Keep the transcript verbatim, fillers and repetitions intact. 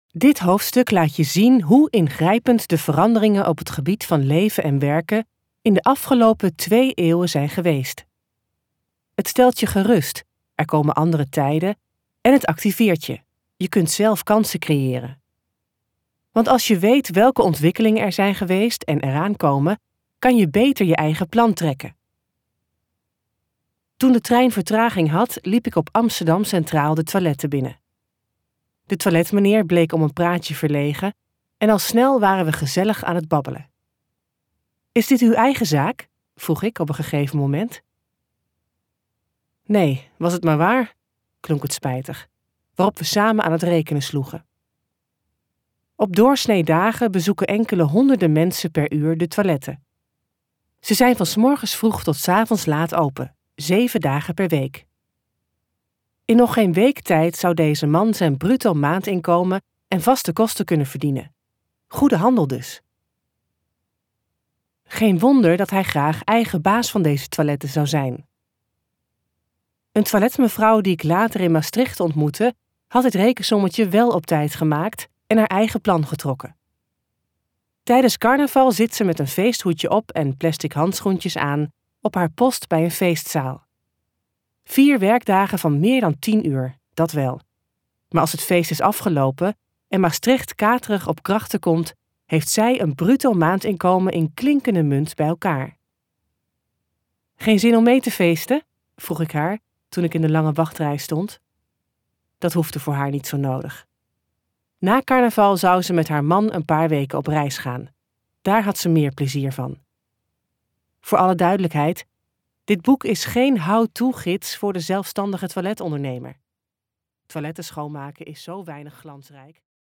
Dit hoofdstuk laat je zien hoe ingrijpend de veranderingen op het gebied van leven en werken in de afgelopen twee eeuwen zijn geweest. Het stelt je gerust, er komen andere tijden, en het activeert je. Je kunt zelf kansen creëren. Want als je weet welke ontwikkelingen er zijn geweest en eraan komen, kan je beter je eigen plan trekken. Toen de trein vertraging had, liep ik op Amsterdam Centraal de toiletten binnen. De toiletmeneer bleek om een praatje verlegen en al snel waren we gezellig aan het babbelen. Is dit uw eigen zaak? Vroeg ik op een gegeven moment. Nee, was het maar waar, klonk het spijtig, waarop we samen aan het rekenen sloegen. Op doorsnee dagen bezoeken enkele honderden mensen per uur de toiletten. Ze zijn van 's morgens vroeg tot 's avonds laat open, zeven dagen per week. In nog geen week tijd zou deze man zijn bruto maandinkomen en vaste kosten kunnen verdienen. Goede handel dus. Geen wonder dat hij graag eigen baas van deze toiletten zou zijn. Een toiletmevrouw die ik later in Maastricht ontmoette, had het rekensommetje wel op tijd gemaakt en haar eigen plan getrokken. Tijdens carnaval zit ze met een feesthoedje op en plastic handschoentjes aan op haar post bij een feestzaal. Vier werkdagen van meer dan tien uur, dat wel. Maar als het feest is afgelopen en Maastricht katerig op krachten komt, heeft zij een bruto maandinkomen in klinkende munt bij elkaar. Geen zin om mee te feesten? Vroeg ik haar toen ik in de lange wachtrij stond. Dat hoefde voor haar niet zo nodig. Na carnaval zou ze met haar man een paar weken op reis gaan. Daar had ze meer plezier van. Voor alle duidelijkheid, dit boek is geen how-to-gids voor de zelfstandige toiletondernemer. Toiletten schoonmaken is zo weinig glansrijk.